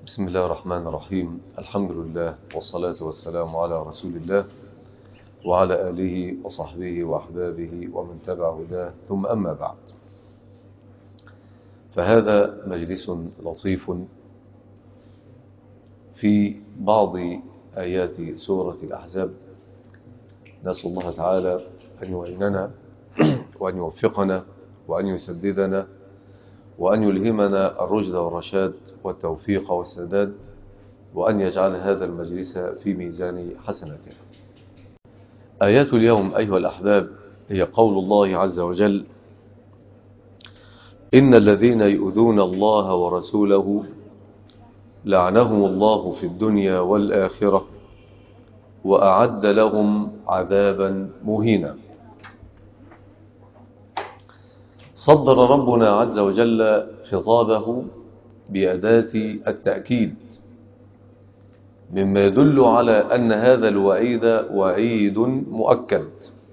بسم الله الرحمن الرحيم. الحمد لله والصلاة والسلام على رسول الله وعلى آله وصحبه وأحبابه ومن تبع هداه، ثم أما بعد، فهذا مجلس لطيف في بعض آيات سورة الأحزاب. نسأل الله تعالى أن يعيننا وأن يوفقنا وأن يسددنا وأن يلهمنا الرشد والرشاد والتوفيق والسداد، وأن يجعل هذا المجلس في ميزان حسناتنا. آيات اليوم أيها الأحباب هي قول الله عز وجل: إن الذين يؤذون الله ورسوله لعنهم الله في الدنيا والآخرة وأعد لهم عذابا مهينا. صدر ربنا عز وجل خطابه بأداة التأكيد، مما يدل على أن هذا الوعيد وعيد مؤكد.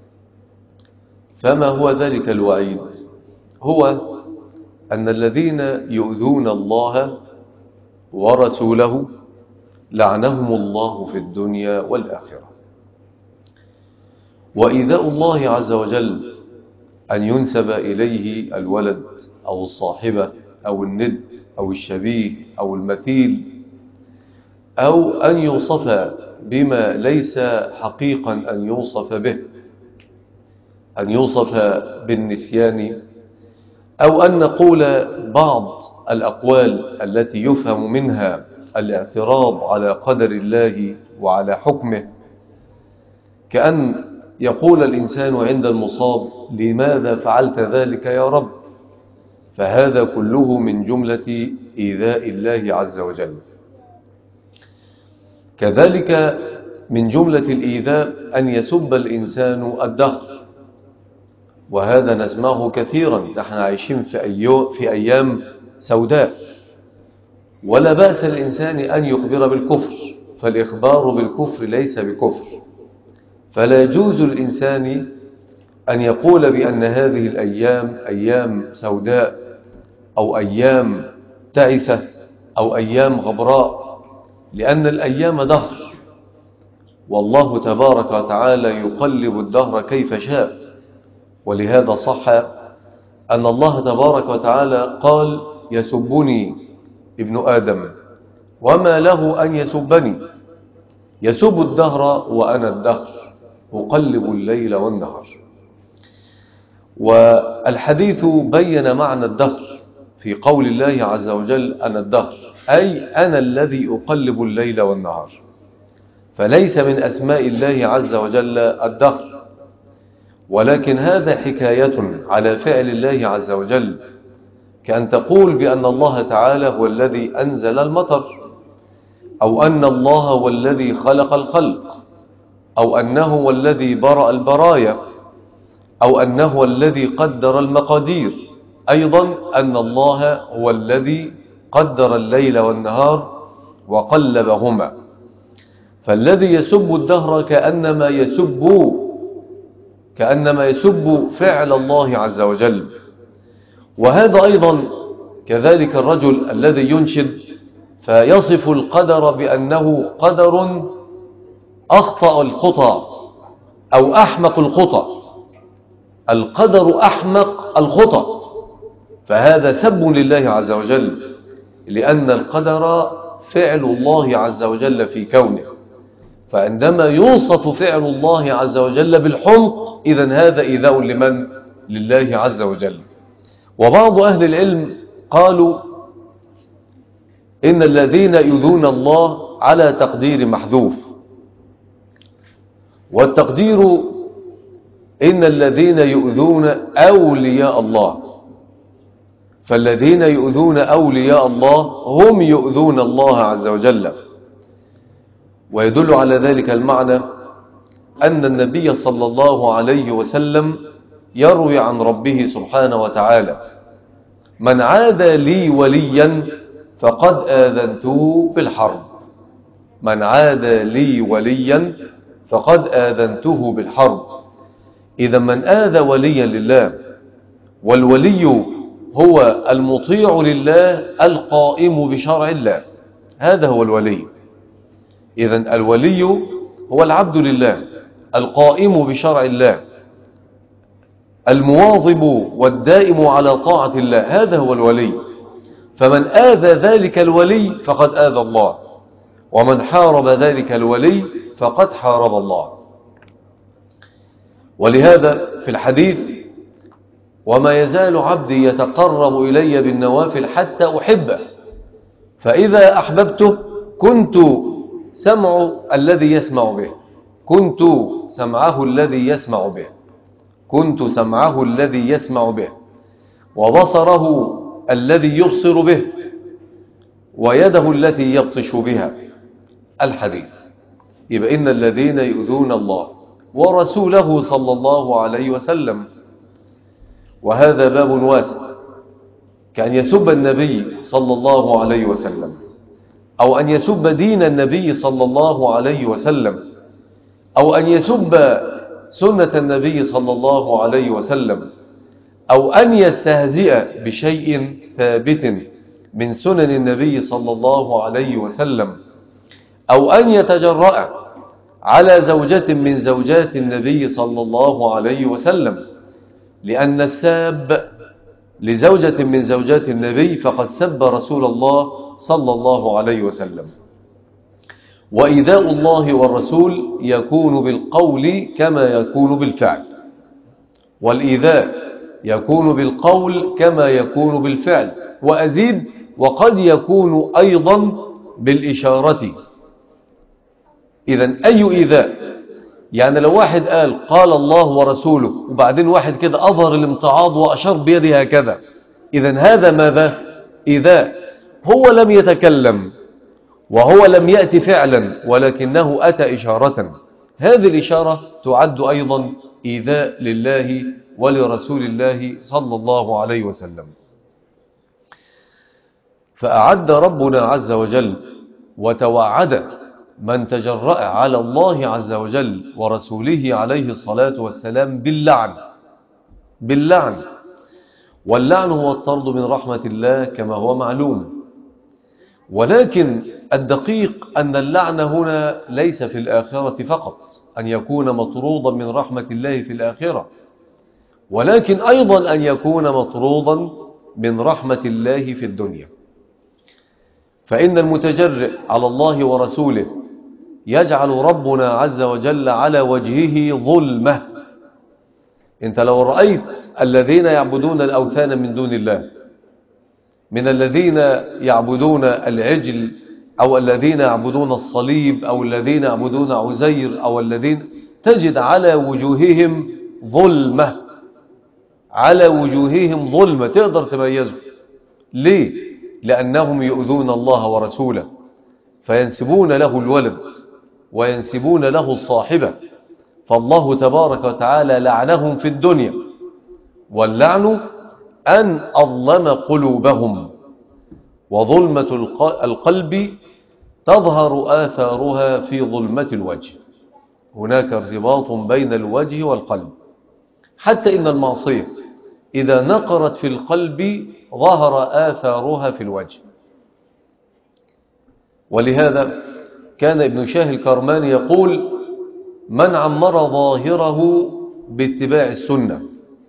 فما هو ذلك الوعيد؟ هو أن الذين يؤذون الله ورسوله لعنهم الله في الدنيا والآخرة. وإيذاء الله عز وجل أن ينسب إليه الولد أو الصاحبة أو الند أو الشبيه أو المثيل، أو أن يوصف بما ليس حقيقا أن يوصف به، أن يوصف بالنسيان، أو أن نقول بعض الأقوال التي يفهم منها الاعتراض على قدر الله وعلى حكمه، كأن يقول الإنسان عند المصاب: لماذا فعلت ذلك يا رب؟ فهذا كله من جملة إيذاء الله عز وجل. كذلك من جملة الإيذاء أن يسب الإنسان الدهر، وهذا نسمعه كثيرا. نحن عايشين في أيام سوداء، ولا بأس الإنسان أن يخبر بالكفر، فالإخبار بالكفر ليس بكفر. فلا يجوز الإنسان أن يقول بأن هذه الأيام أيام سوداء أو أيام تعسة أو أيام غبراء، لأن الأيام دهر، والله تبارك وتعالى يقلب الدهر كيف شاء. ولهذا صح أن الله تبارك وتعالى قال: يسبني ابن آدم وما له أن يسبني، يسب الدهر وأنا الدهر أقلب الليل والنهار. والحديث بين معنى الدهر في قول الله عز وجل: أنا الدهر، أي أنا الذي أقلب الليل والنهار. فليس من أسماء الله عز وجل الدهر، ولكن هذا حكاية على فعل الله عز وجل، كأن تقول بأن الله تعالى هو الذي أنزل المطر، أو أن الله هو الذي خلق الخلق، أو أنه هو الذي برأ البرايا، أو أنه هو الذي قدر المقادير. أيضا أن الله هو الذي قدر الليل والنهار وقلبهما. فالذي يسب الدهر كأنما يسب فعل الله عز وجل. وهذا أيضا كذلك الرجل الذي ينشد فيصف القدر بأنه قدر أخطأ الخطأ أو أحمق الخطأ. القدر أحمق الخطأ، فهذا سب لله عز وجل، لأن القدر فعل الله عز وجل في كونه. فعندما يوصف فعل الله عز وجل بالحمق، إذن هذا إيذاء لمن؟ لله عز وجل. وبعض أهل العلم قالوا إن الذين يؤذون الله على تقدير محذوف، والتقدير إن الذين يؤذون أولياء الله، فالذين يؤذون أولياء الله هم يؤذون الله عز وجل. ويدل على ذلك المعنى أن النبي صلى الله عليه وسلم يروي عن ربه سبحانه وتعالى: من عادى لي وليا فقد آذنته بالحرب. من عادى لي وليا فقد آذنته بالحرب. إذا من آذى وليا لله، والولي هو المطيع لله القائم بشرع الله، هذا هو الولي. إذن الولي هو العبد لله القائم بشرع الله المواظب والدائم على طاعة الله، هذا هو الولي. فمن آذى ذلك الولي فقد آذى الله، ومن حارب ذلك الولي فقد حارب الله. ولهذا في الحديث: وما يزال عبدي يتقرب إلي بالنوافل حتى أحبه، فإذا أحببته كنت سمع الذي يسمع به، كنت سمعه الذي يسمع به، كنت سمعه الذي يسمع به، وبصره الذي يبصر به، ويده التي يبطش بها. الحديث. يبقى إن الذين يؤذون الله ورسوله صلى الله عليه وسلم، وهذا باب واسع، كأن يسب النبي صلى الله عليه وسلم، أو أن يسب دين النبي صلى الله عليه وسلم، أو أن يسب سنة النبي صلى الله عليه وسلم، أو أن يستهزئ بشيء ثابت من سنن النبي صلى الله عليه وسلم، أو أن يتجرأ على زوجة من زوجات النبي صلى الله عليه وسلم، لأن الساب لزوجة من زوجات النبي فقد سب رسول الله صلى الله عليه وسلم. وإيذاء الله والرسول يكون بالقول كما يكون بالفعل، والإيذاء يكون بالقول كما يكون بالفعل، وأزيد وقد يكون أيضا بالإشارة. إذن أي إيذاء؟ يعني لو واحد قال الله ورسوله، وبعدين واحد كده أظهر الامتعاض وأشار بيده هكذا، إذن هذا ماذا؟ إيذاء. هو لم يتكلم وهو لم يأتي فعلا، ولكنه أتى إشارة، هذه الإشارة تعد أيضا إيذاء لله ولرسول الله صلى الله عليه وسلم. فأعد ربنا عز وجل وتوعد من تجرأ على الله عز وجل ورسوله عليه الصلاة والسلام باللعن. واللعن هو الطرد من رحمة الله كما هو معلوم. ولكن الدقيق أن اللعن هنا ليس في الآخرة فقط، أن يكون مطرودا من رحمة الله في الآخرة، ولكن أيضا أن يكون مطرودا من رحمة الله في الدنيا. فإن المتجرئ على الله ورسوله يجعل ربنا عز وجل على وجهه ظلمة. انت لو رأيت الذين يعبدون الأوثان من دون الله، من الذين يعبدون العجل، أو الذين يعبدون الصليب، أو الذين يعبدون عزير، أو الذين، تجد على وجوههم ظلمة، على وجوههم ظلمة، تقدر تميزه. ليه؟ لأنهم يؤذون الله ورسوله، فينسبون له الولد وينسبون له الصاحبة، فالله تبارك وتعالى لعنهم في الدنيا، واللعن أن أظلم قلوبهم، وظلمة القلب تظهر آثارها في ظلمة الوجه. هناك ارتباط بين الوجه والقلب، حتى إن المعصية إذا نقرت في القلب ظهر آثارها في الوجه. ولهذا كان ابن شاه الكرماني يقول: من عمر ظاهره باتباع السنة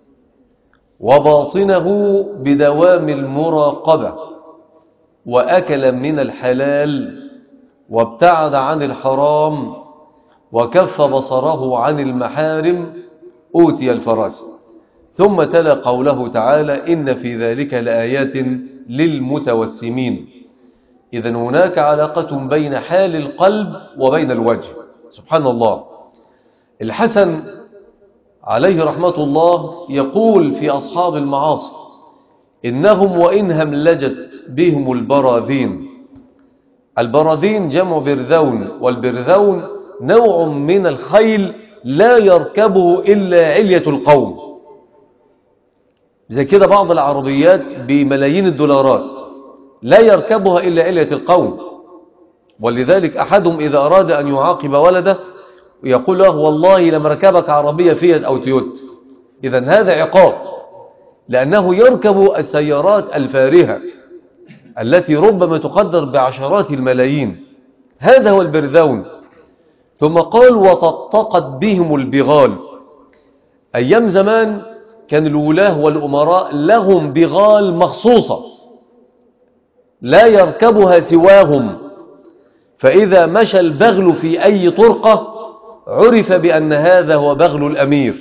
وباطنه بدوام المراقبة، وأكل من الحلال وابتعد عن الحرام وكف بصره عن المحارم، أوتي الفراسة. ثم تلا قوله تعالى: إن في ذلك لآيات للمتوسمين. إذن هناك علاقة بين حال القلب وبين الوجه. سبحان الله. الحسن عليه رحمة الله يقول في أصحاب المعاصي: إنهم وإن هملجت بهم البراذين. البراذين جمع برذون، والبرذون نوع من الخيل لا يركبه إلا علية القوم. زي كده بعض العربيات بملايين الدولارات لا يركبها إلا علية القوم، ولذلك أحدهم إذا أراد أن يعاقب ولده يقول له: والله لما ركبك عربية فيات أو تويوتا. إذن هذا عقاب، لأنه يركب السيارات الفارهة التي ربما تقدر بعشرات الملايين. هذا هو البرذون. ثم قال وطقطقت بهم البغال. أيام زمان كان الولاة والأمراء لهم بغال مخصوصة لا يركبها سواهم، فإذا مشى البغل في أي طرقة عرف بأن هذا هو بغل الأمير،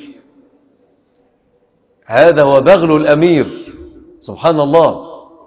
هذا هو بغل الأمير. سبحان الله.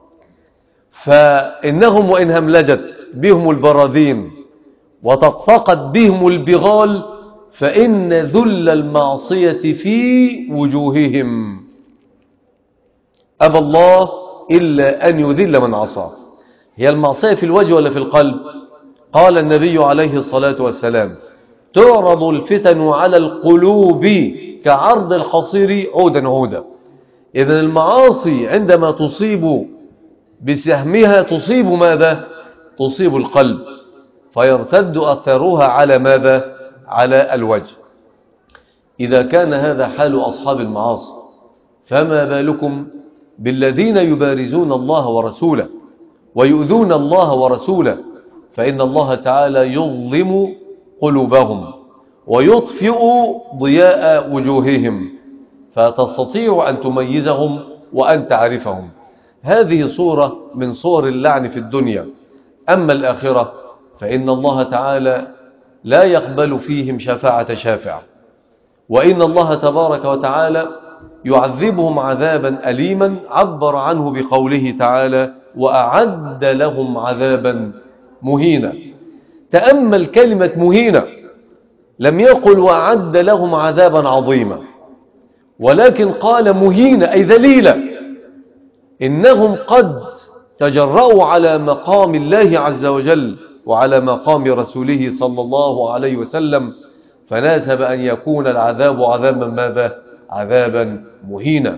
فإنهم وإن هملجت بهم البراذين وطقطقت بهم البغال فإن ذل المعصية في وجوههم، أبى الله إلا أن يذل من عصاه. هي المعصية في الوجه ولا في القلب؟ قال النبي عليه الصلاة والسلام تعرض الفتن على القلوب كعرض الحصير عودا عودا. إذن المعاصي عندما تصيب بسهمها تصيب ماذا؟ تصيب القلب، فيرتد أثرها على ماذا؟ على الوجه. إذا كان هذا حال أصحاب المعاصي فما بالكم بالذين يبارزون الله ورسوله ويؤذون الله ورسوله، فإن الله تعالى يظلم قلوبهم ويطفئ ضياء وجوههم، فتستطيع أن تميزهم وأن تعرفهم. هذه صورة من صور اللعن في الدنيا. أما الآخرة فإن الله تعالى لا يقبل فيهم شفاعة شافع، وإن الله تبارك وتعالى يعذبهم عذابا أليما عبر عنه بقوله تعالى وأعد لهم عذابا مهينا. تأمل كلمة مهينة، لم يقل وأعد لهم عذابا عظيما، ولكن قال مهينة أي ذليلة. إنهم قد تجرؤوا على مقام الله عز وجل وعلى مقام رسوله صلى الله عليه وسلم، فناسب أن يكون العذاب عذابا ماذا؟ عذابا مهينا.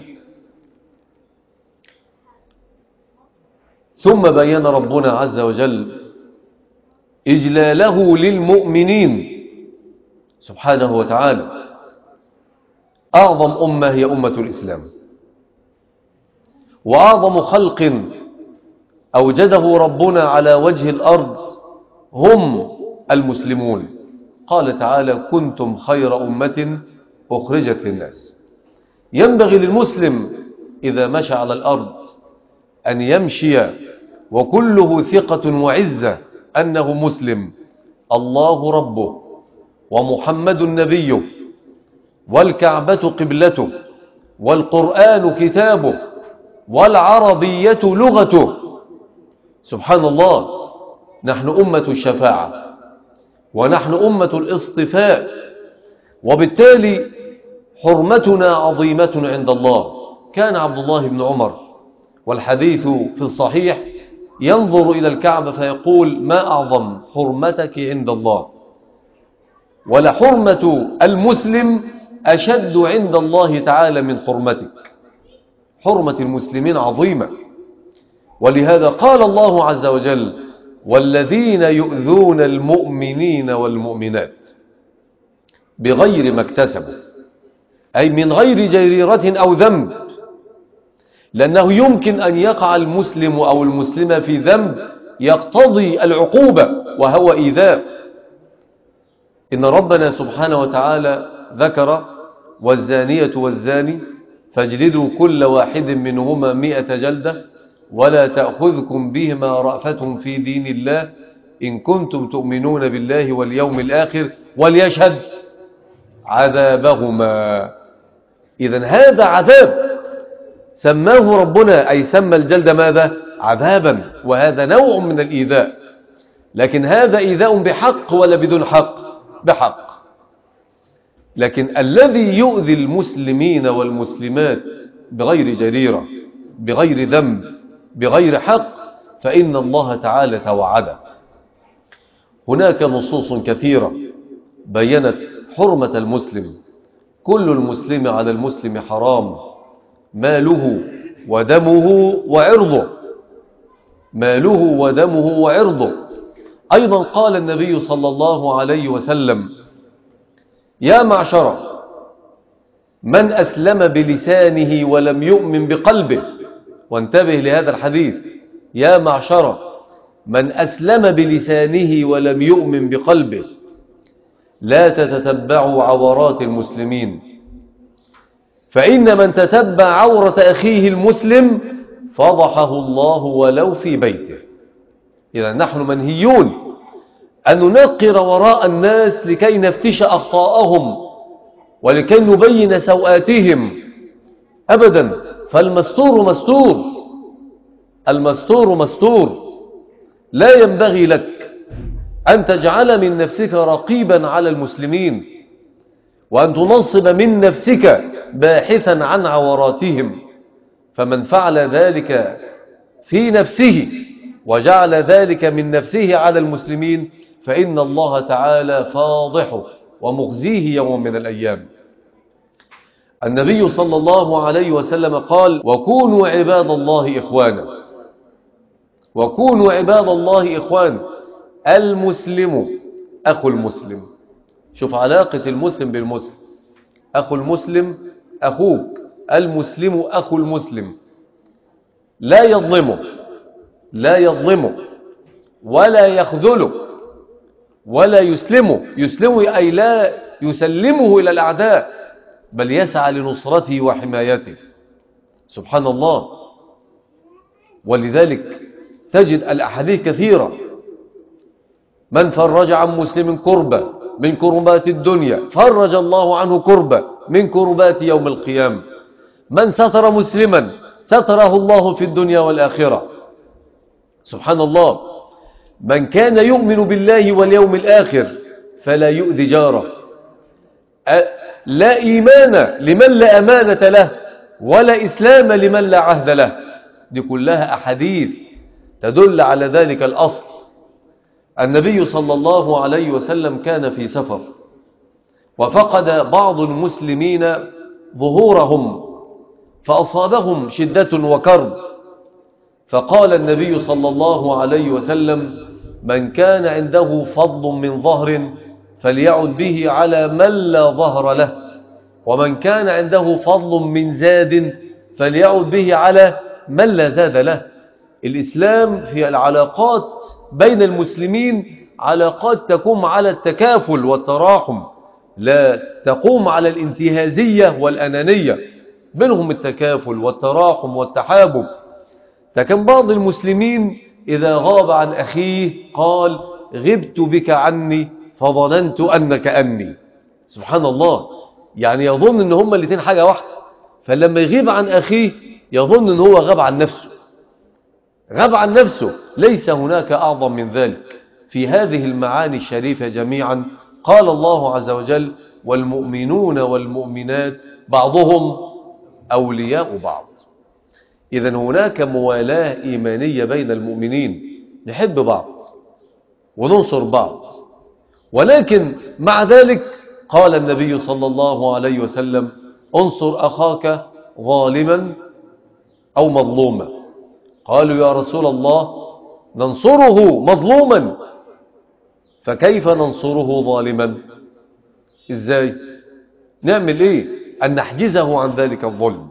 ثم بين ربنا عز وجل إجلاله للمؤمنين سبحانه وتعالى. أعظم أمة هي أمة الإسلام، وأعظم خلق أوجده ربنا على وجه الأرض هم المسلمون. قال تعالى كنتم خير أمة أخرجت للناس. ينبغي للمسلم إذا مشى على الأرض أن يمشي وكله ثقة وعزة أنه مسلم، الله ربه ومحمد نبيه والكعبة قبلته والقرآن كتابه والعربية لغته. سبحان الله. نحن أمة الشفاعة ونحن أمة الاصطفاء، وبالتالي حرمتنا عظيمة عند الله. كان عبد الله بن عمر والحديث في الصحيح ينظر إلى الكعبة فيقول ما أعظم حرمتك عند الله، ولحرمة المسلم أشد عند الله تعالى من حرمتك. حرمة المسلمين عظيمة، ولهذا قال الله عز وجل والذين يؤذون المؤمنين والمؤمنات بغير ما اكتسبوا، أي من غير جريرة أو ذنب، لأنه يمكن أن يقع المسلم أو المسلمة في ذنب يقتضي العقوبة وهو إيذاء. إن ربنا سبحانه وتعالى ذكر والزانية والزاني فاجلدوا كل واحد منهما 100 جلدة ولا تأخذكم بهما رأفة في دين الله إن كنتم تؤمنون بالله واليوم الآخر وليشهد عذابهما. إذن هذا عذاب سماه ربنا، أي سمى الجلد ماذا؟ عذابا، وهذا نوع من الإيذاء. لكن هذا إيذاء بحق ولا بدون حق؟ بحق. لكن الذي يؤذي المسلمين والمسلمات بغير جريرة بغير ذنب بغير حق فإن الله تعالى توعده. هناك نصوص كثيرة بيّنت حرمة المسلم. كل المسلم على المسلم حرام، ماله ودمه وعرضه، ماله ودمه وعرضه. أيضا قال النبي صلى الله عليه وسلم يا معشر من أسلم بلسانه ولم يؤمن بقلبه، وانتبه لهذا الحديث، يا معشر من أسلم بلسانه ولم يؤمن بقلبه لا تتتبعوا عورات المسلمين، فإن من تتبع عورة أخيه المسلم فضحه الله ولو في بيته. إذا نحن منهيون أن ننقر وراء الناس لكي نفتش أخطاءهم ولكي نبين سوآتهم أبدا، فالمستور مستور، المستور مستور. لا ينبغي لك أن تجعل من نفسك رقيبا على المسلمين وأن تنصب من نفسك باحثا عن عوراتهم، فمن فعل ذلك في نفسه وجعل ذلك من نفسه على المسلمين فإن الله تعالى فاضحه ومخزيه يوم من الأيام. النبي صلى الله عليه وسلم قال: وكونوا عباد الله إخوانا، وكونوا عباد الله إخوانا. المسلم أخو المسلم. شوف علاقة المسلم بالمسلم، أخو المسلم أخوك، المسلم أخو المسلم، لا يظلمه، لا يظلمه ولا يخذله ولا يسلمه. يسلمه أي لا يسلمه إلى الأعداء، بل يسعى لنصرته وحمايته. سبحان الله. ولذلك تجد الأحاديث كثيرة: من فرج عن مسلم كربة من كربات الدنيا فرج الله عنه كربة من كربات يوم القيامة. من ستر مسلما ستره الله في الدنيا والآخرة. سبحان الله. من كان يؤمن بالله واليوم الآخر فلا يؤذي جاره. لا إيمان لمن لا أمانة له، ولا إسلام لمن لا عهد له. دي كلها أحاديث تدل على ذلك الأصل. النبي صلى الله عليه وسلم كان في سفر، وفقد بعض المسلمين ظهورهم فأصابهم شدة وكرب، فقال النبي صلى الله عليه وسلم: من كان عنده فضل من ظهر فليعد به على من لا ظهر له، ومن كان عنده فضل من زاد فليعد به على من لا زاد له. الإسلام في العلاقات بين المسلمين علاقات تقوم على التكافل والتراحم، لا تقوم على الانتهازية والأنانية. بينهم التكافل والتراحم والتحابب. لكن بعض المسلمين إذا غاب عن أخيه قال: غبت بك عني فظننت أنك أني. سبحان الله. يعني يظن أن هما الاثنين حاجة واحدة، فلما يغيب عن أخيه يظن أنه هو غاب عن نفسه، غاب عن نفسه. ليس هناك أعظم من ذلك. في هذه المعاني الشريفة جميعا قال الله عز وجل: والمؤمنون والمؤمنات بعضهم أولياء بعض. إذن هناك موالاة إيمانية بين المؤمنين، نحب بعض وننصر بعض. ولكن مع ذلك قال النبي صلى الله عليه وسلم: انصر أخاك ظالما أو مظلوما. قالوا: يا رسول الله ننصره مظلوما، فكيف ننصره ظالما؟ إزاي نعمل إيه؟ أن نحجزه عن ذلك الظلم.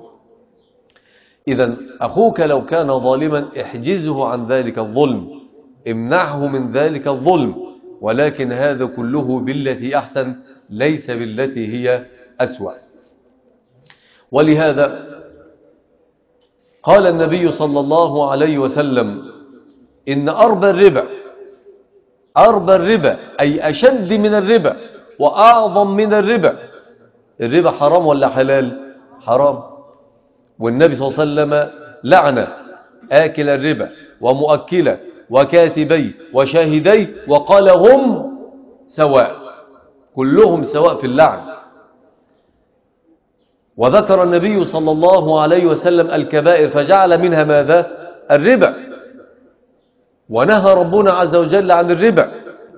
إذن أخوك لو كان ظالما احجزه عن ذلك الظلم، امنعه من ذلك الظلم، ولكن هذا كله بالتي أحسن ليس بالتي هي أسوأ. ولهذا قال النبي صلى الله عليه وسلم: إن أربى الربا أي أشد من الربا وأعظم من الربا. الربا حرام ولا حلال؟ حرام. والنبي صلى الله عليه وسلم لعن آكل الربا ومؤكله وكاتبيه وشاهديه، وقال: هم سواء، كلهم سواء في اللعن. وذكر النبي صلى الله عليه وسلم الكبائر فجعل منها ماذا؟ الربا. ونهى ربنا عز وجل عن الربا،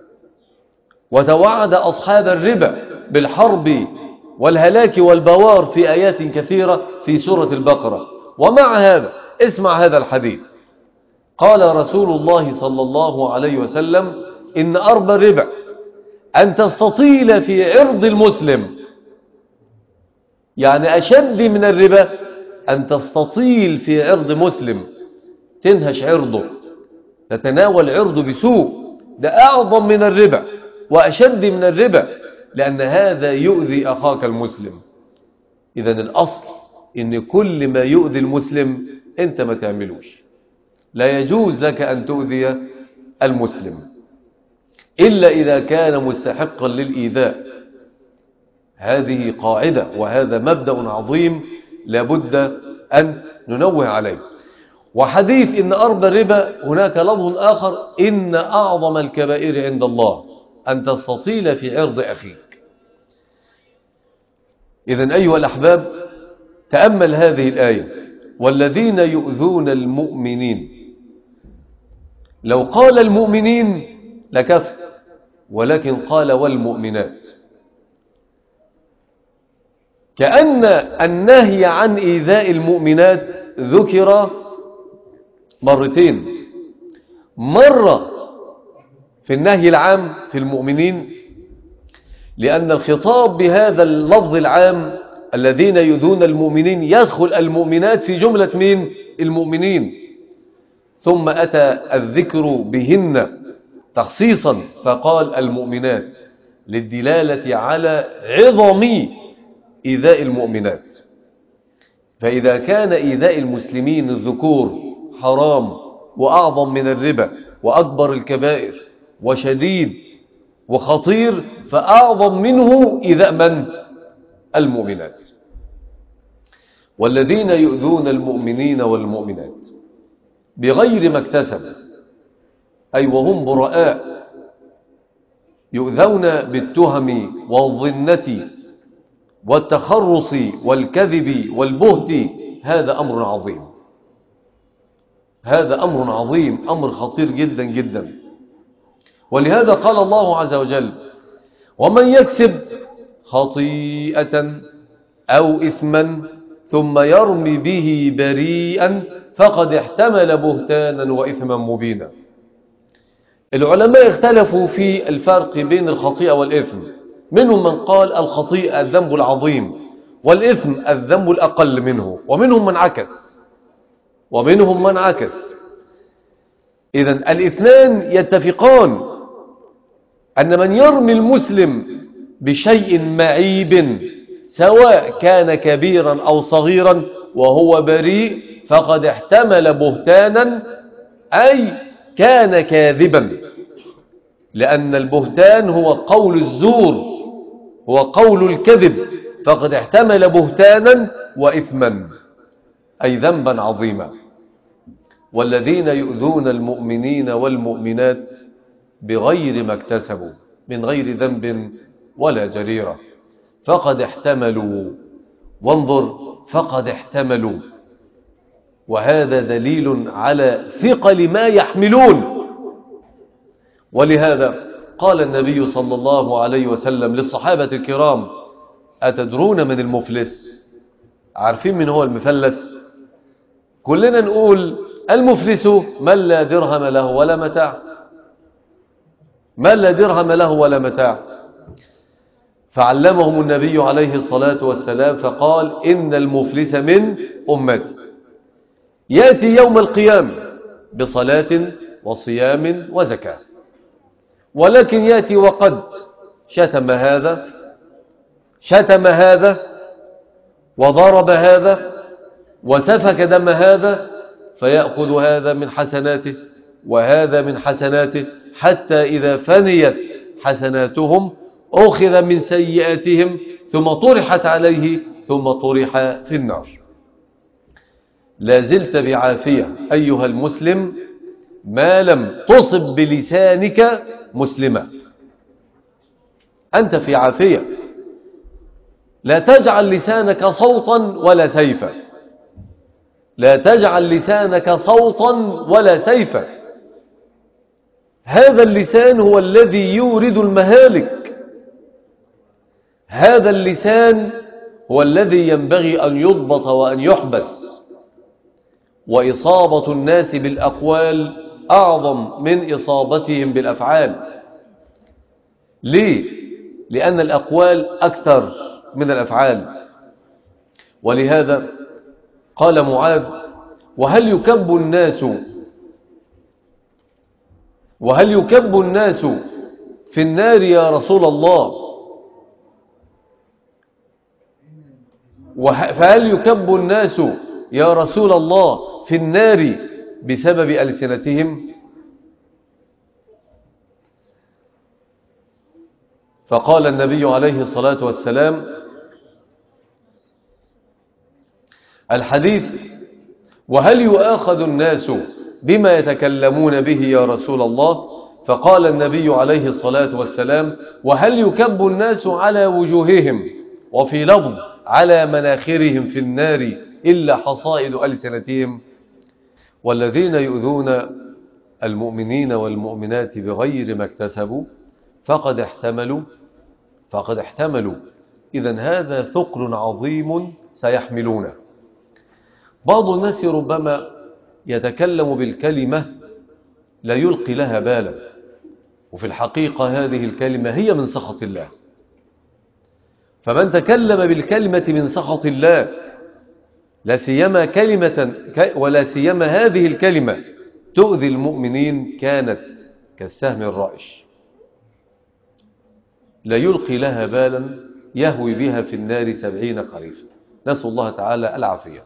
وتوعد أصحاب الربا بالحرب والهلاك والبوار في آيات كثيرة في سورة البقرة. ومع هذا اسمع هذا الحديث. قال رسول الله صلى الله عليه وسلم: إن أربى الربا أن تستطيل في عرض المسلم. يعني أشد من الربا أن تستطيل في عرض مسلم، تنهش عرضه، تتناول عرضه بسوء، ده أعظم من الربا وأشد من الربا، لأن هذا يؤذي أخاك المسلم. إذن الأصل إن كل ما يؤذي المسلم أنت ما تعملوش، لا يجوز لك أن تؤذي المسلم إلا إذا كان مستحقا للإيذاء. هذه قاعدة وهذا مبدأ عظيم لابد أن ننوه عليه. وحديث إن أرض الربا هناك لفظ آخر: إن أعظم الكبائر عند الله أن تستطيل في عرض أخيك. إذن أيها الأحباب، تأمل هذه الآية: والذين يؤذون المؤمنين. لو قال المؤمنين لكفى، ولكن قال والمؤمنات، كأن النهي عن إيذاء المؤمنات ذكر مرتين، مرة في النهي العام في المؤمنين، لأن الخطاب بهذا اللفظ العام الذين يؤذون المؤمنين يدخل المؤمنات في جملة من المؤمنين، ثم أتى الذكر بهن تخصيصا فقال المؤمنات للدلالة على عظم إيذاء المؤمنات. فإذا كان إيذاء المسلمين الذكور حرام وأعظم من الربا وأكبر الكبائر وشديد وخطير، فأعظم منه إيذاء من؟ المؤمنات. والذين يؤذون المؤمنين والمؤمنات بغير ما اكتسبوا، أي وهم براء، يؤذون بالتهم والظنة والتخرص والكذب والبهت. هذا أمر عظيم، هذا أمر عظيم، أمر خطير جدا جدا. ولهذا قال الله عز وجل: ومن يكسب خطيئة أو إثما ثم يرمي به بريئا فقد احتمل بهتانا وإثما مبينا. العلماء اختلفوا في الفرق بين الخطيئة والإثم. منهم من قال الخطيئة الذنب العظيم والإثم الذنب الأقل منه، ومنهم من عكس. إذن الاثنان يتفقان أن من يرمي المسلم بشيء معيب سواء كان كبيرا أو صغيرا وهو بريء فقد احتمل بهتانا، أي كان كاذبا، لأن البهتان هو قول الزور، هو قول الكذب، فقد احتمل بهتانا وإثما، أي ذنبا عظيما. والذين يؤذون المؤمنين والمؤمنات بغير ما اكتسبوا من غير ذنب ولا جريرة فقد احتملوا، وانظر فقد احتملوا، وهذا دليل على ثقل ما يحملون. ولهذا قال النبي صلى الله عليه وسلم للصحابة الكرام: أتدرون من المفلس؟ عارفين من هو المفلس؟ كلنا نقول المفلس من لا درهم له ولا متاع، من لا درهم له ولا متاع. فعلمهم النبي عليه الصلاة والسلام فقال: إن المفلس من أمتي يأتي يوم القيامة بصلاة وصيام وزكاة، ولكن يأتي وقد شتم هذا وضرب هذا وسفك دم هذا، فيأخذ هذا من حسناته وهذا من حسناته، حتى إذا فنيت حسناتهم أخذ من سيئاتهم ثم طرحت عليه ثم طرح في النار. لا زلت بعافية أيها المسلم ما لم تصب بلسانك مسلما، أنت في عافية. لا تجعل لسانك صوتا ولا سيفا، لا تجعل لسانك صوتا ولا سيفا. هذا اللسان هو الذي يورد المهالك، هذا اللسان هو الذي ينبغي أن يضبط وأن يحبس. وإصابة الناس بالأقوال أعظم من إصابتهم بالأفعال. ليه؟ لأن الأقوال أكثر من الأفعال. ولهذا قال معاذ: وهل يكب الناس في النار يا رسول الله؟ فهل يكب الناس يا رسول الله في النار بسبب ألسنتهم؟ فقال النبي عليه الصلاة والسلام الحديث: وهل يؤاخذ الناس بما يتكلمون به يا رسول الله؟ فقال النبي عليه الصلاة والسلام: وهل يكب الناس على وجوههم، وفي لفظ على مناخرهم في النار إلا حصائد ألسنتهم؟ والذين يؤذون المؤمنين والمؤمنات بغير ما اكتسبوا فقد احتملوا إذن هذا ثقل عظيم سيحملونه. بعض الناس ربما يتكلم بالكلمة لا يلقي لها بالا، وفي الحقيقة هذه الكلمة هي من سخط الله. فمن تكلم بالكلمة من سخط الله، لا سيما هذه الكلمة تؤذي المؤمنين، كانت كالسهم الرائش لا يلقي لها بالا يهوي بها في النار 70 خريفا. نسأل الله تعالى العافية.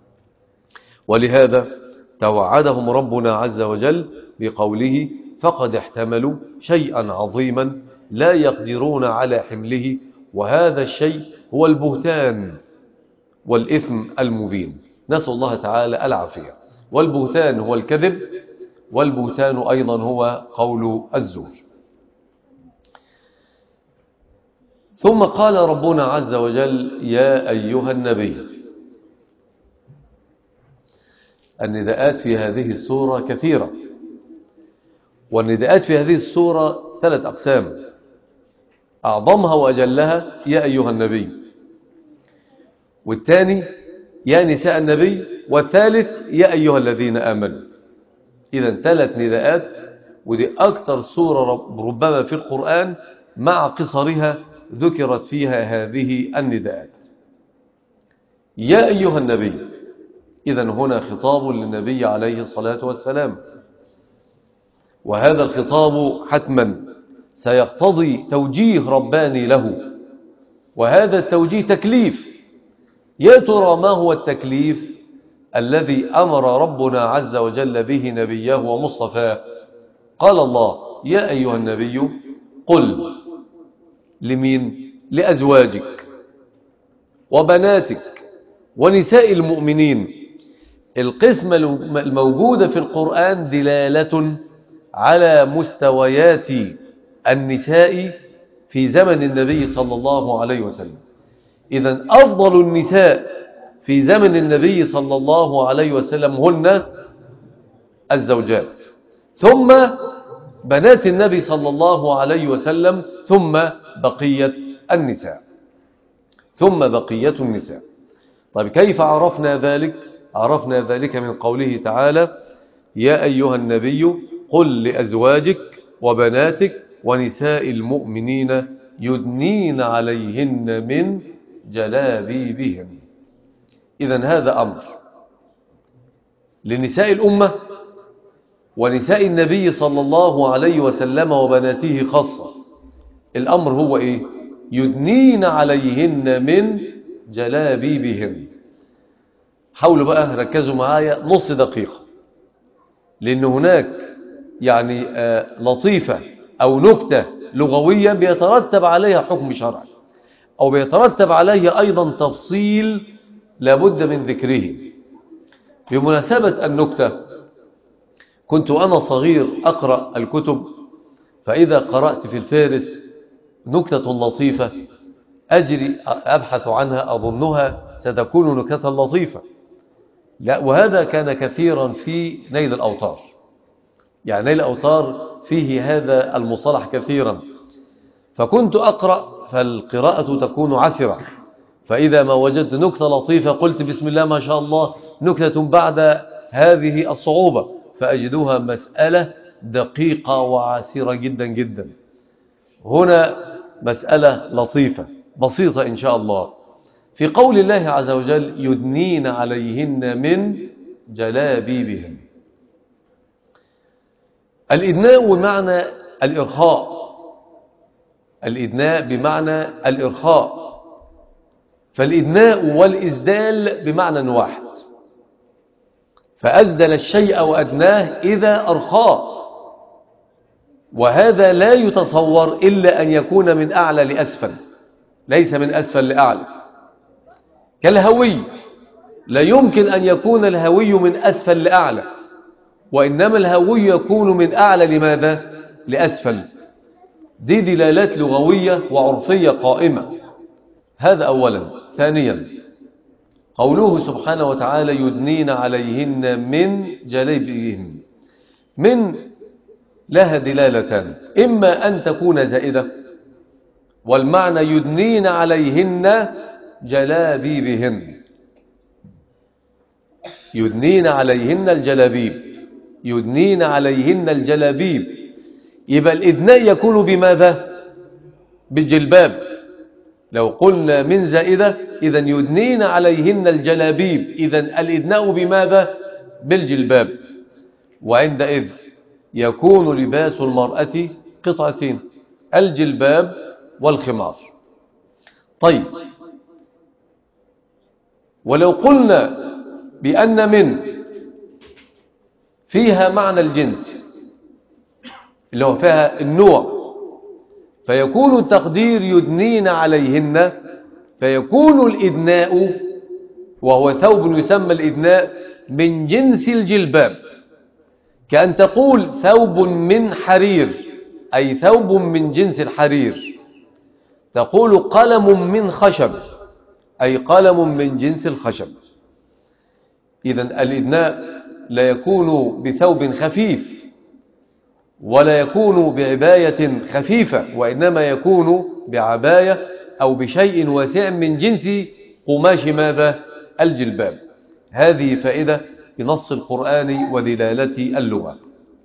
ولهذا توعدهم ربنا عز وجل بقوله: فقد احتملوا شيئا عظيما لا يقدرون على حمله، وهذا الشيء هو البهتان والإثم المبين. نسأل الله تعالى العافية. والبهتان هو الكذب، والبهتان أيضا هو قول الزور. ثم قال ربنا عز وجل: يا أيها النبي. النداءات في هذه السورة كثيرة، والنداءات في هذه السورة 3 أقسام، أعظمها وأجلها يا أيها النبي، والثاني يا نساء النبي، والثالث يا أيها الذين آمنوا. إذن 3 نداءات، ودي أكثر سورة ربما في القرآن مع قصرها ذكرت فيها هذه النداءات. يا أيها النبي، إذن هنا خطاب للنبي عليه الصلاة والسلام، وهذا الخطاب حتما سيقتضي توجيه رباني له، وهذا التوجيه تكليف. يا ترى ما هو التكليف الذي أمر ربنا عز وجل به نبيه ومصطفاه؟ قال الله: يا أيها النبي قل. لمين؟ لأزواجك وبناتك ونساء المؤمنين. القسمة الموجودة في القرآن دلالة على مستويات النساء في زمن النبي صلى الله عليه وسلم. إذن أفضل النساء في زمن النبي صلى الله عليه وسلم هن الزوجات، ثم بنات النبي صلى الله عليه وسلم، ثم بقية النساء. طيب كيف عرفنا ذلك؟ عرفنا ذلك من قوله تعالى: يا أيها النبي قل لأزواجك وبناتك ونساء المؤمنين يدنين عليهن من جلابيبهن. إذن هذا أمر لنساء الأمة ونساء النبي صلى الله عليه وسلم وبناته خاصة. الأمر هو إيه؟ يدنين عليهن من جلابيبهن. حاولوا بقى ركزوا معايا نص دقيقة، لأن هناك يعني لطيفة أو نكتة لغوية بيترتب عليها حكم شرعي، أو بيترتب عليها أيضا تفصيل لابد من ذكره. بمناسبة النكتة، كنت أنا صغير أقرأ الكتب، فإذا قرأت في الفارس نكتة لطيفة أجري أبحث عنها، أظنها ستكون نكتة لطيفة. لا، وهذا كان كثيرا في نيل الأوطار. يعني نيل الأوطار فيه هذا المصطلح كثيرا، فكنت أقرأ، فالقراءة تكون عسرة، فإذا ما وجدت نكتة لطيفة قلت بسم الله ما شاء الله، نكتة بعد هذه الصعوبة، فأجدها مسألة دقيقة وعسيرة جدا جدا. هنا مسألة لطيفة بسيطة إن شاء الله، في قول الله عز وجل: يدنين عليهن من جلابيبهن. الإدناء بمعنى الإرخاء، الإدناء بمعنى الإرخاء، فالإدناء والإسدال بمعنى واحد، فأسدل الشيء وأدناه إذا أرخاه، وهذا لا يتصور إلا أن يكون من أعلى لأسفل، ليس من أسفل لأعلى. كالهوي، لا يمكن أن يكون الهوي من أسفل لأعلى، وإنما الهوي يكون من أعلى لماذا؟ لأسفل. دي دلالات لغوية وعرفية قائمة. هذا أولا. ثانيا، قوله سبحانه وتعالى يدنين عليهن من جلابيبهن، من لها دلالتان، إما أن تكون زائدة، والمعنى يدنين عليهن جلابيبهن، يدنين عليهن الجلابيب، يدنين عليهن الجلابيب، يبقى الإدناء يكون بماذا؟ بالجلباب. لو قلنا من زائدة إذن يدنين عليهن الجلابيب، إذن الإدناء بماذا؟ بالجلباب. وعندئذ يكون لباس المرأة قطعتين، الجلباب والخمار. طيب، ولو قلنا بأن من فيها معنى الجنس اللي هو فيها النوع، فيكون التقدير يدنين عليهن، فيكون الإدناء وهو ثوب يسمى الإدناء من جنس الجلباب، كأن تقول ثوب من حرير، أي ثوب من جنس الحرير. تقول قلم من خشب، أي قلم من جنس الخشب. إذن الإدناء لا يكون بثوب خفيف، ولا يكون بعباية خفيفة، وإنما يكون بعباية أو بشيء واسع من جنس قماش ماذا؟ الجلباب. هذه فائدة بنص القرآن ودلالة اللغة.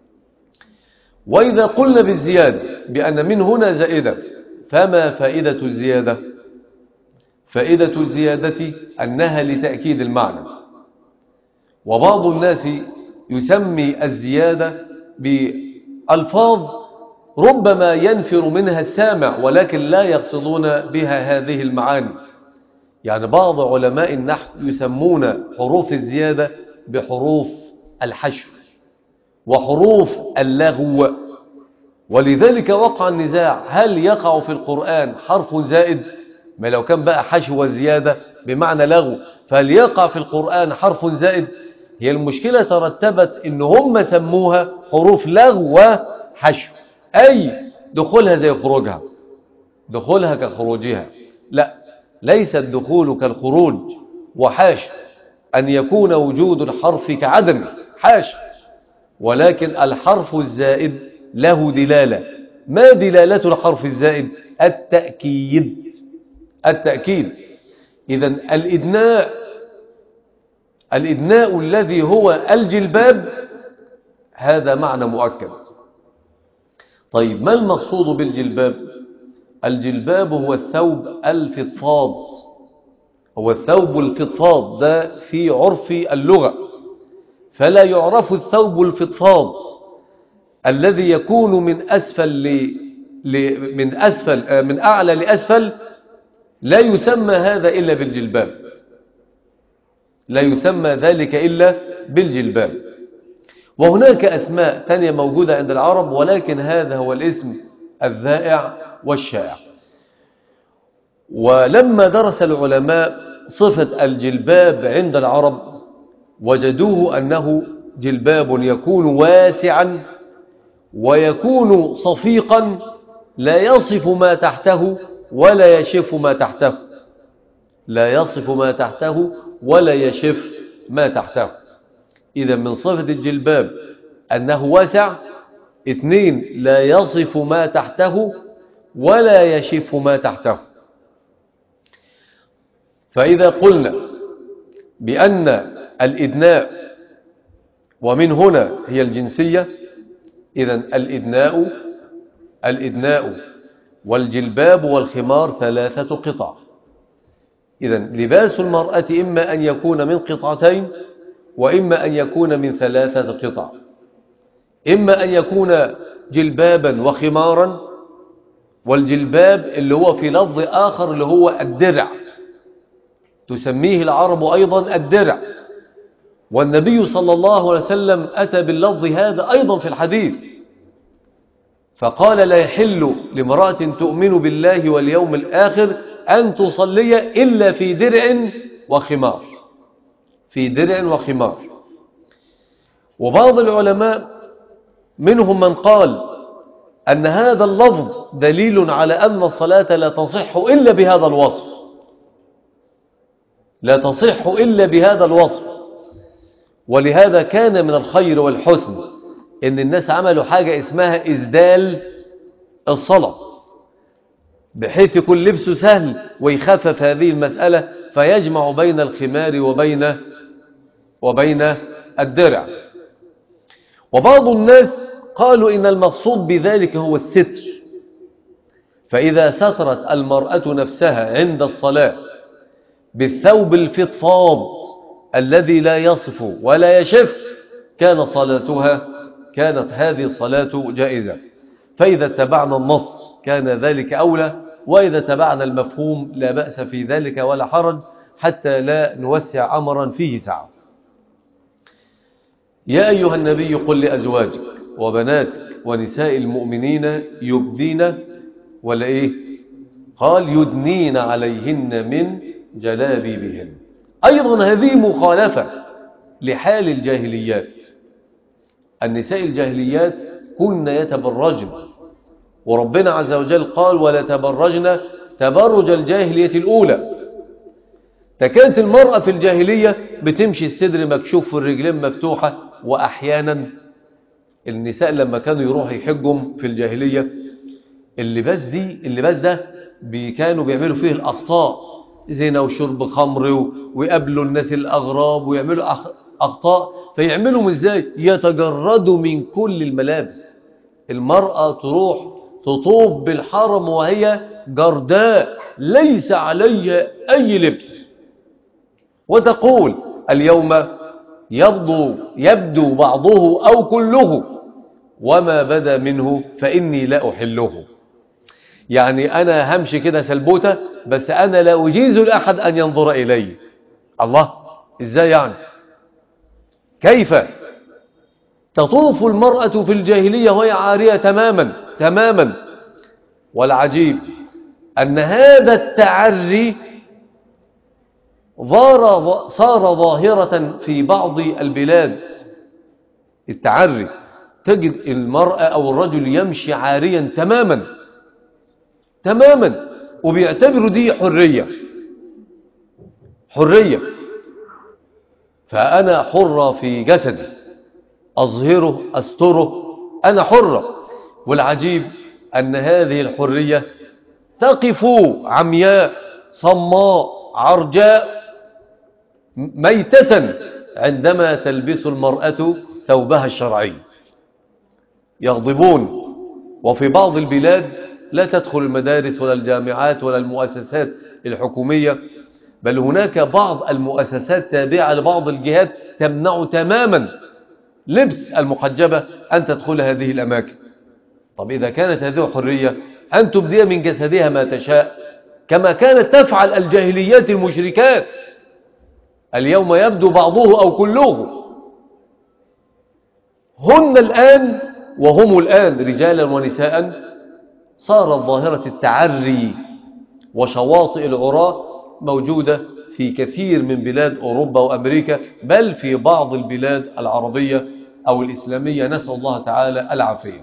وإذا قلنا بالزيادة بأن من هنا زائدة، فما فائدة الزيادة؟ فائدة الزيادة أنها لتأكيد المعنى. وبعض الناس يسمي الزيادة بألفاظ ربما ينفر منها السامع، ولكن لا يقصدون بها هذه المعاني. يعني بعض علماء النحو يسمون حروف الزيادة بحروف الحشو وحروف اللغو، ولذلك وقع النزاع، هل يقع في القرآن حرف زائد؟ ما لو كان بقى حشو وزيادة بمعنى لغو، فهل يقع في القرآن حرف زائد؟ هي المشكلة ترتبت إن هم سموها حروف لغو وحشو، أي دخولها زي خروجها، دخولها كخروجها. لا، ليس الدخول كالخروج، وحاش أن يكون وجود الحرف كعدم، حاش، ولكن الحرف الزائد له دلالة. ما دلالة الحرف الزائد؟ التأكيد، التأكيد. إذن الإدناء الذي هو الجلباب هذا معنى مؤكد. طيب، ما المقصود بالجلباب؟ الجلباب هو الثوب الفضفاض، هو الثوب الفضفاض، ده في عرف اللغة. فلا يعرف الثوب الفضفاض الذي يكون من أسفل من أعلى لأسفل، لا يسمى هذا إلا بالجلباب، لا يسمى ذلك إلا بالجلباب. وهناك أسماء ثانية موجودة عند العرب، ولكن هذا هو الاسم الذائع والشائع. ولما درس العلماء صفة الجلباب عند العرب وجدوه أنه جلباب يكون واسعا ويكون صفيقا، لا يصف ما تحته ولا يشف ما تحته، لا يصف ما تحته ولا يشف ما تحته. إذا من صفة الجلباب أنه واسع. 2، لا يصف ما تحته ولا يشف ما تحته. فإذا قلنا بأن الإدناء، ومن هنا هي الجنسية، إذن الإدناء والجلباب والخمار 3 قطع. إذن لباس المرأة إما أن يكون من قطعتين، وإما أن يكون من 3 قطع. إما أن يكون جلبابا وخمارا، والجلباب اللي هو في لفظ آخر اللي هو الدرع، تسميه العرب أيضا الدرع، والنبي صلى الله عليه وسلم أتى باللفظ هذا أيضا في الحديث، فقال: لا يحل لامرأة تؤمن بالله واليوم الآخر أن تصلي إلا في درع وخمار، في درع وخمار. وبعض العلماء منهم من قال أن هذا اللفظ دليل على أن الصلاة لا تصح إلا بهذا الوصف، لا تصح إلا بهذا الوصف. ولهذا كان من الخير والحسن إن الناس عملوا حاجة اسمها إسدال الصلاة، بحيث يكون لبسه سهل ويخفف هذه المسألة، فيجمع بين الخمار وبين الدرع. وبعض الناس قالوا إن المقصود بذلك هو الستر، فإذا سترت المرأة نفسها عند الصلاة بالثوب الفضفاض الذي لا يصف ولا يشف كانت هذه الصلاة جائزة. فإذا اتبعنا النص كان ذلك أولى، وإذا اتبعنا المفهوم لا بأس في ذلك ولا حرج، حتى لا نوسع أمرا فيه سعة. يا أيها النبي قل لأزواجك وبناتك ونساء المؤمنين يبدين ولا إيه؟ قال يدنين عليهن من جلابيبهن. أيضا هذه مخالفة لحال الجاهليات. النساء الجاهليات كن يتبرجن، وربنا عز وجل قال: ولا تبرجن تبرج الجاهلية الأولى. فكانت المرأة في الجاهلية بتمشي الصدر مكشوف والرجلين مفتوحة. وأحيانا النساء لما كانوا يروحوا يحجوا في الجاهلية، اللباس ده كانوا بيعملوا فيه الأخطاء، زنا وشرب خمر ويقابلوا الناس الأغراب ويعملوا أخطاء. فيعملوا ازاي؟ يتجردوا من كل الملابس. المرأة تروح تطوف بالحرم وهي جرداء ليس عليها أي لبس، وتقول: اليوم يبدو بعضه أو كله، وما بدا منه فإني لا أحله. يعني أنا همشي كده سلبوتة، بس أنا لا أجيز لأحد أن ينظر إلي. الله، إزاي يعني؟ كيف تطوف المرأة في الجاهلية وهي عارية تماما؟ والعجيب أن هذا التعري صار ظاهرة في بعض البلاد. التعري، تجد المرأة أو الرجل يمشي عاريا تماما، وبيعتبروا دي حرية. فأنا حرة في جسدي، أظهره أستره، أنا حرة. والعجيب أن هذه الحرية تقف عمياء صماء عرجاء ميتة عندما تلبس المرأة ثوبها الشرعي، يغضبون. وفي بعض البلاد لا تدخل المدارس ولا الجامعات ولا المؤسسات الحكومية، بل هناك بعض المؤسسات تابعة لبعض الجهات تمنع تماما لبس المحجبة أن تدخل هذه الأماكن. طب إذا كانت هذه حرية أن تبدي من جسدها ما تشاء، كما كانت تفعل الجاهليات المشركات، اليوم يبدو بعضه أو كله. هن الآن وهم الآن رجالا ونساء صارت ظاهرة التعري وشواطئ العراة موجودة في كثير من بلاد أوروبا وأمريكا، بل في بعض البلاد العربية أو الإسلامية، نسأل الله تعالى العافية.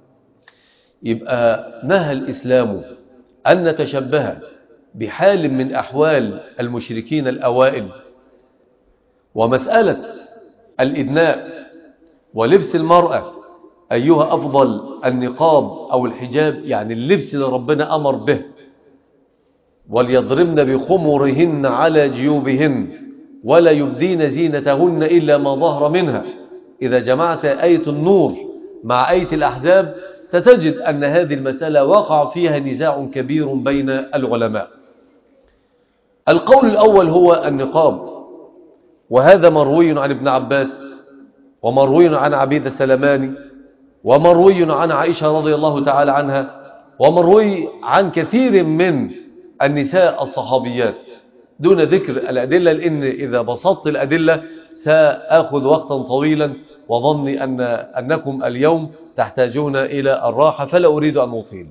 يبقى نهى الإسلام أن نتشبه بحال من أحوال المشركين الأوائل. ومسألة الإدناء ولبس المرأة أيها أفضل، النقاب أو الحجاب، يعني اللبس اللي ربنا أمر به، وليضربن بخمرهن على جيوبهن ولا يبدين زينتهن إلا ما ظهر منها. إذا جمعت آية النور مع آية الأحزاب ستجد أن هذه المسألة وقع فيها نزاع كبير بين العلماء. القول الأول هو النقاب، وهذا مروي عن ابن عباس، ومروي عن عبيد السلماني، ومروي عن عائشة رضي الله تعالى عنها، ومروي عن كثير من النساء الصحابيات، دون ذكر الأدلة، لأن إذا بسطت الأدلة سأخذ وقتا طويلا، وظني أنكم اليوم تحتاجون إلى الراحة فلا أريد أن أطيل.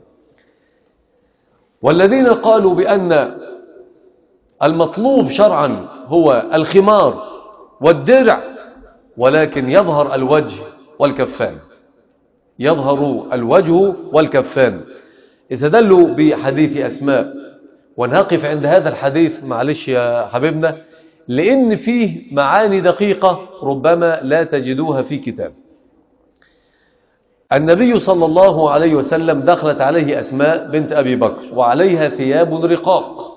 والذين قالوا بأن المطلوب شرعا هو الخمار والدرع، ولكن يظهر الوجه والكفان، يظهر الوجه والكفان، استدلوا بحديث أسماء. ونقف عند هذا الحديث معلش يا حبيبنا، لأن فيه معاني دقيقة ربما لا تجدوها في كتاب. النبي صلى الله عليه وسلم دخلت عليه أسماء بنت أبي بكر وعليها ثياب رقاق،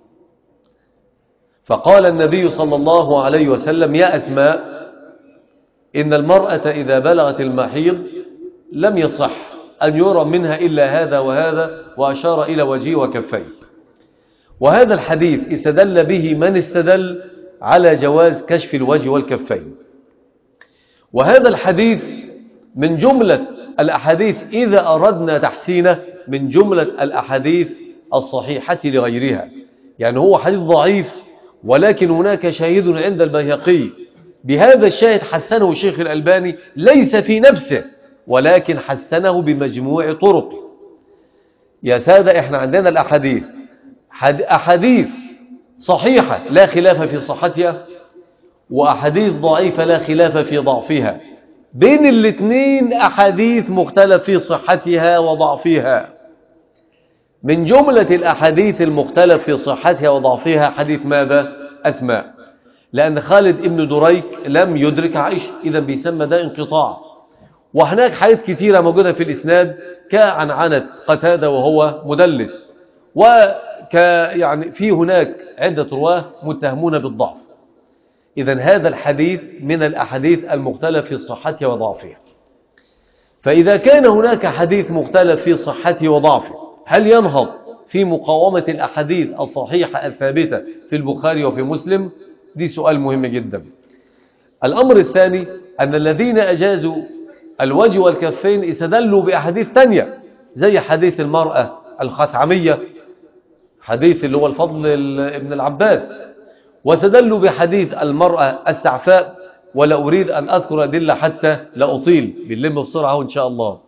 فقال النبي صلى الله عليه وسلم: يا أسماء، إن المرأة إذا بلغت المحيض لم يصح أن يرى منها إلا هذا وهذا، وأشار إلى وجهه وكفيه. وهذا الحديث استدل به من استدل على جواز كشف الوجه والكفين. وهذا الحديث من جملة الأحاديث إذا أردنا تحسينه من جملة الأحاديث الصحيحة لغيرها، يعني هو حديث ضعيف، ولكن هناك شاهد عند البيهقي بهذا الشاهد حسنه الشيخ الألباني، ليس في نفسه ولكن حسنه بمجموع طرق. يا سادة، احنا عندنا الأحاديث أحاديث صحيحة لا خلاف في صحتها، وأحاديث ضعيفة لا خلاف في ضعفها. بين الاثنين أحاديث مختلف في صحتها وضعفها. من جملة الأحاديث المختلف في صحتها وضعفها حديث ماذا؟ أسماء، لأن خالد ابن دريك لم يدرك عائشة، إذا بيسمى ده انقطاع. وهناك حديث كثيرة موجودة في الإسناد كعنعنة قتادة وهو مدلس، يعني في هناك عدة رواه متهمون بالضعف. إذن هذا الحديث من الأحاديث المختلف في صحتها وضعفها. فإذا كان هناك حديث مختلف في صحته وضعفه، هل ينهض في مقاومة الأحاديث الصحيحة الثابتة في البخاري وفي مسلم؟ دي سؤال مهم جدا. الأمر الثاني أن الذين أجازوا الوجه والكفين استدلوا بأحاديث تانية، زي حديث المرأة الخثعمية، حديث اللي هو الفضل ابن العباس، واستدلوا بحديث المرأة السعفاء، ولا أريد أن أذكر أدلة حتى لا أطيل، بنلم بسرعة إن شاء الله.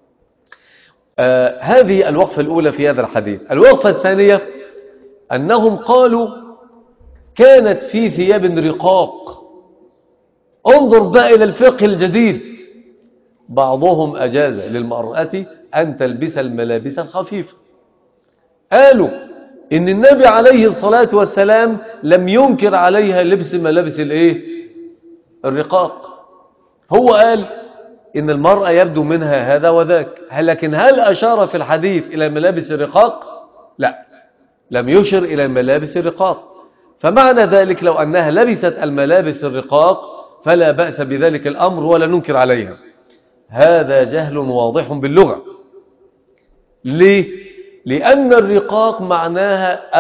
هذه الوقفة الأولى في هذا الحديث. الوقفة الثانية أنهم قالوا كانت في ثياب رقاق. انظر بقى إلى الفقه الجديد، بعضهم أجاز للمرأة أن تلبس الملابس الخفيفة. قالوا إن النبي عليه الصلاة والسلام لم ينكر عليها لبس ملابس الرقاق. هو قال إن المرأة يبدو منها هذا وذاك، لكن هل أشار في الحديث إلى ملابس الرقاق؟ لا، لم يشر إلى ملابس الرقاق. فمعنى ذلك لو أنها لبست الملابس الرقاق فلا بأس بذلك الأمر ولا ننكر عليها. هذا جهل واضح باللغة. ليه؟ لأن الرقاق معناها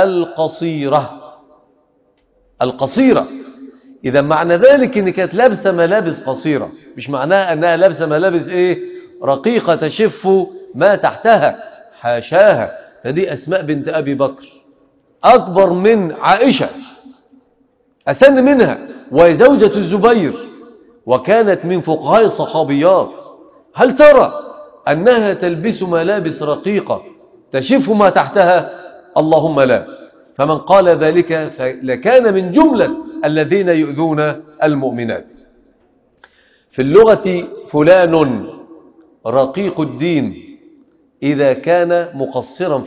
القصيرة. إذا معنى ذلك إن كانت لابسة ملابس قصيرة، مش معناها أنها لابسة ملابس رقيقة تشف ما تحتها، حاشاها. فدي أسماء بنت أبي بكر أكبر من عائشة، أسن منها، وهي زوجة الزبير، وكانت من فقهاء الصحابيات. هل ترى أنها تلبس ملابس رقيقة تشف ما تحتها؟ اللهم لا. فمن قال ذلك لكان من جملة الذين يؤذون المؤمنات. في اللغة فلان رقيق الدين إذا كان مقصرا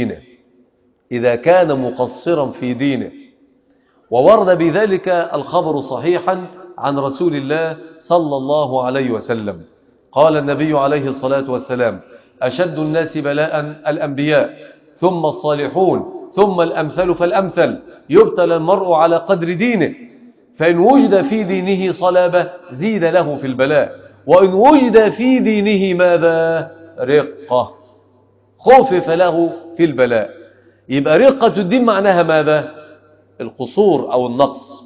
في دينه، وورد بذلك الخبر صحيحا عن رسول الله صلى الله عليه وسلم. قال النبي عليه الصلاة والسلام: أشد الناس بلاء الأنبياء، ثم الصالحون، ثم الأمثل فالأمثل، يبتلى المرء على قدر دينه، فإن وجد في دينه صلابة زيد له في البلاء، وإن وجد في دينه ماذا؟ رقة، خفف له في البلاء. يبقى رقة الدين معناها ماذا؟ القصور أو النقص.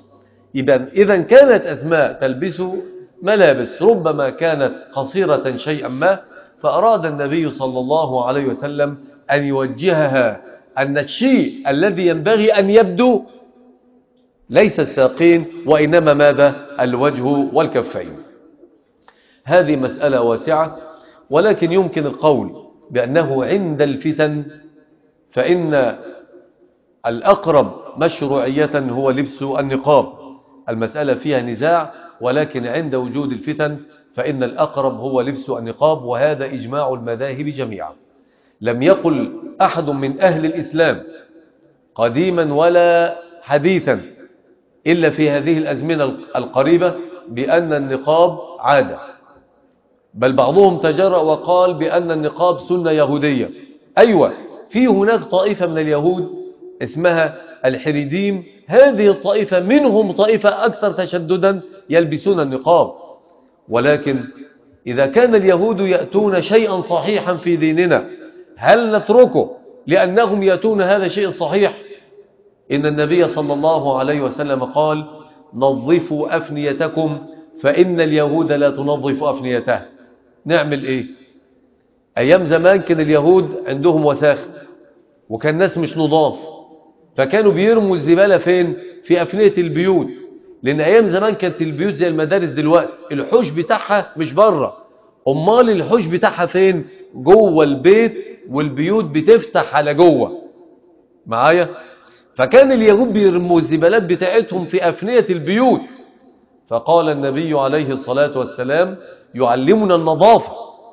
إذا كانت أسماء تلبس ملابس ربما كانت قصيرة شيئا ما، فأراد النبي صلى الله عليه وسلم أن يوجهها أن الشيء الذي ينبغي أن يبدو ليس الساقين وإنما ماذا؟ الوجه والكفين. هذه مسألة واسعة، ولكن يمكن القول بأنه عند الفتن فإن الأقرب مشروعية هو لبس النقاب. المسألة فيها نزاع، ولكن عند وجود الفتن فإن الأقرب هو لبس النقاب، وهذا إجماع المذاهب جميعا. لم يقل أحد من أهل الإسلام قديما ولا حديثا إلا في هذه الأزمنة القريبة بأن النقاب عادة، بل بعضهم تجرأ وقال بأن النقاب سنة يهودية. أيوة، في هناك طائفة من اليهود اسمها الحريديم، هذه الطائفة منهم طائفة أكثر تشددا يلبسون النقاب. ولكن إذا كان اليهود يأتون شيئا صحيحا في ديننا هل نتركه لأنهم يأتون هذا الشيء الصحيح؟ إن النبي صلى الله عليه وسلم قال: نظفوا أفنيتكم فإن اليهود لا تنظف أفنيتها. نعمل إيه؟ أيام زمان كان اليهود عندهم وساخ، وكان الناس مش نضاف، فكانوا بيرموا الزبالة فين؟ في أفنية البيوت. لأن أيام زمان كانت البيوت زي المدارس دلوقتي، الحوش بتاعها مش بره، أمال الحوش بتاعها فين؟ جوه البيت، والبيوت بتفتح على جوه معايا. فكان اليهود بيرموا الزبالات بتاعتهم في أفنية البيوت، فقال النبي عليه الصلاة والسلام: يعلمنا النظافة،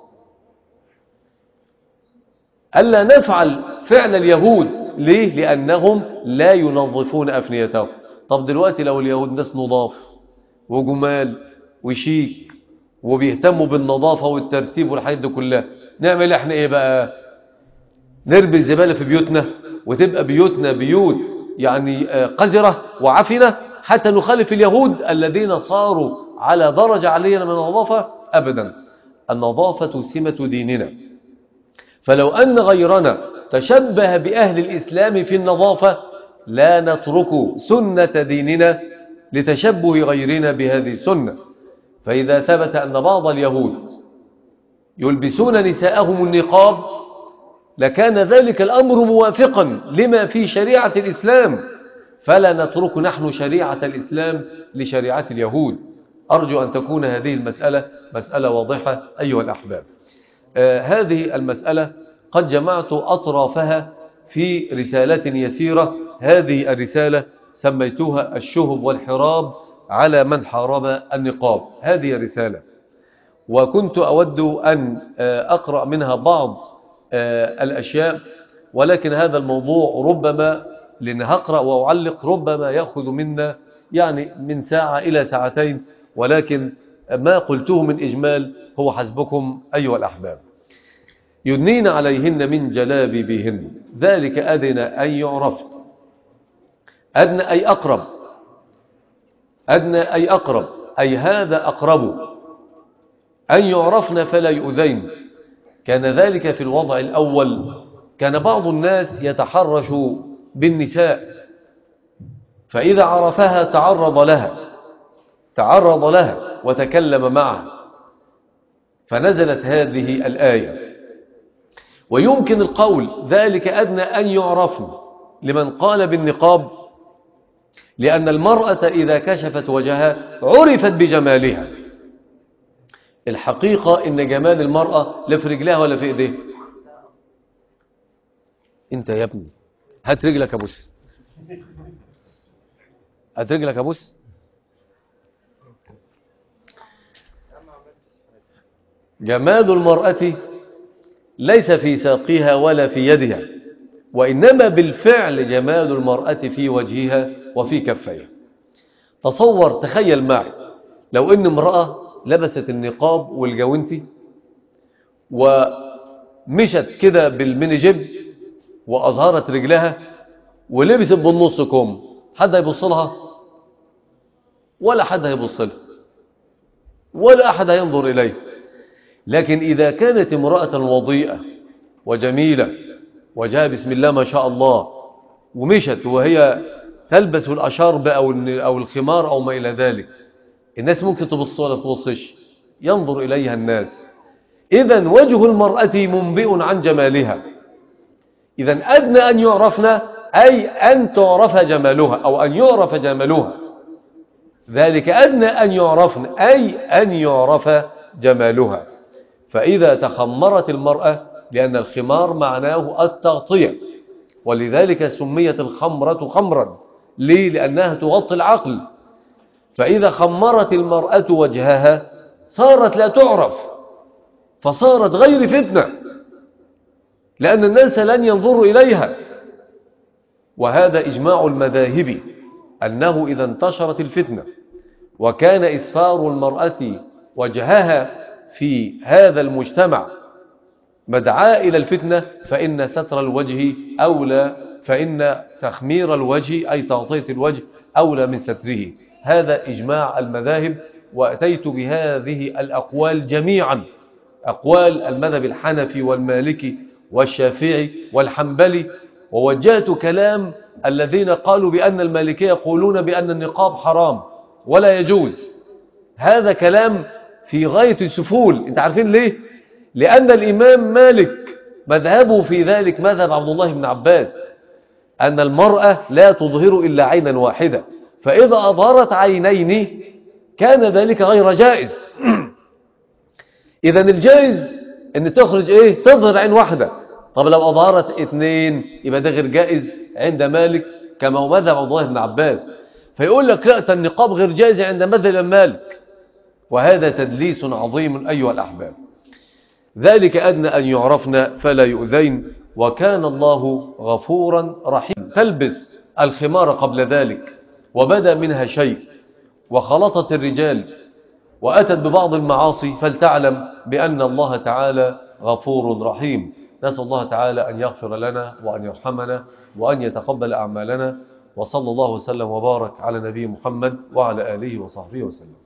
ألا نفعل فعل اليهود. ليه؟ لأنهم لا ينظفون أفنيتهم. طب دلوقتي لو اليهود ناس نظاف وجمال وشيك وبيهتموا بالنظافة والترتيب والحاجات دي كلها، نعمل احنا ايه بقى؟ نرمي الزبالة في بيوتنا وتبقى بيوتنا بيوت يعني قذرة وعفنة حتى نخالف اليهود الذين صاروا على درجة عالية من النظافة؟ أبدا، النظافة سمة ديننا. فلو أن غيرنا تشبه بأهل الإسلام في النظافة لا نترك سنة ديننا لتشبه غيرنا بهذه السنة. فإذا ثبت أن بعض اليهود يلبسون نساءهم النقاب لكان ذلك الأمر موافقا لما في شريعة الإسلام، فلا نترك نحن شريعة الإسلام لشريعة اليهود. أرجو أن تكون هذه المسألة مسألة واضحة أيها الأحباب. هذه المسألة قد جمعت أطرافها في رسالة يسيرة. هذه الرسالة سميتها الشهب والحراب على من حارب النقاب. هذه الرسالة، وكنت أود أن أقرأ منها بعض الأشياء، ولكن هذا الموضوع ربما لأن هقرأ وأعلق ربما يأخذ منا يعني من ساعة إلى ساعتين، ولكن ما قلته من إجمال هو حسبكم أيها الأحباب. يدنين عليهن من جلابيبهن ذلك أدنى أن يعرفن. أدنى أي أقرب، أدنى أي أقرب، أي هذا أقرب أن يعرفن فلا يؤذين. كان ذلك في الوضع الأول، كان بعض الناس يتحرش بالنساء، فإذا عرفها تعرض لها وتكلم معها، فنزلت هذه الآية. ويمكن القول ذلك أدنى أن يعرفن لمن قال بالنقاب، لأن المرأة إذا كشفت وجهها عرفت بجمالها. الحقيقة إن جمال المرأة لا في رجلها ولا في إيديها. أنت يا ابني هات رجلك أبوس، هات رجلك أبوس. جمال المرأة ليس في ساقها ولا في يدها، وإنما بالفعل جمال المرأة في وجهها وفي كفيها. تصور، تخيل معي لو إن امرأة لبست النقاب والجوانتي ومشت كده بالمينيجيب وأظهرت رجلها ولبست بالنص كم، حد هيبص لها؟ ولا حد هيبص لها، ولا أحد هينظر إليه. لكن إذا كانت امرأة وضيئة وجميلة وجاء بسم الله ما شاء الله ومشت وهي تلبس الأشارب أو الخمار أو ما إلى ذلك، الناس ممكن تبص ولا تبصش، ينظر إليها الناس. إذن وجه المرأة منبئ عن جمالها. إذن أدنى أن يعرفنا أي أن تعرف جمالها أو أن يعرف جمالها، ذلك أدنى أن يعرفن أي أن يعرف جمالها. فإذا تخمرت المرأة، لأن الخمار معناه التغطية، ولذلك سميت الخمرة خمرا. ليه؟ لأنها تغطي العقل. فإذا خمرت المرأة وجهها صارت لا تعرف، فصارت غير فتنة، لأن الناس لن ينظروا إليها. وهذا إجماع المذاهب أنه إذا انتشرت الفتنة وكان إسفار المرأة وجهها في هذا المجتمع مدعاة إلى الفتنة، فإن ستر الوجه أولى، فإن تخمير الوجه أي تغطية الوجه أولى من ستره. هذا إجماع المذاهب. وأتيت بهذه الأقوال جميعا، أقوال المذهب الحنفي والمالكي والشافعي والحنبلي، ووجهت كلام الذين قالوا بأن المالكية يقولون بأن النقاب حرام ولا يجوز. هذا كلام في غاية السفول. انت عارفين ليه؟ لأن الإمام مالك مذهبه في ذلك مذهب عبد الله بن عباس، أن المرأة لا تظهر إلا عينا واحدة، فإذا أظهرت عينين كان ذلك غير جائز. إذن الجائز أن تخرج إيه؟ تظهر عين واحدة. طب لو أظهرت اثنين يبقى ده غير جائز عند مالك، كما هو مذهب عبد الله بن عباس. فيقول لك لا، النقاب غير جائز عند مذهب مالك، وهذا تدليس عظيم أيها الأحباب. ذلك أدنى أن يعرفن فلا يؤذين، وكان الله غفورا رحيما. تلبس الخمار قبل ذلك وبدا منها شيء وخلطت الرجال وأتت ببعض المعاصي، فلتعلم بأن الله تعالى غفور رحيم. نسأل الله تعالى أن يغفر لنا وأن يرحمنا وأن يتقبل أعمالنا، وصلى الله وسلم وبارك على نبي محمد وعلى آله وصحبه وسلم.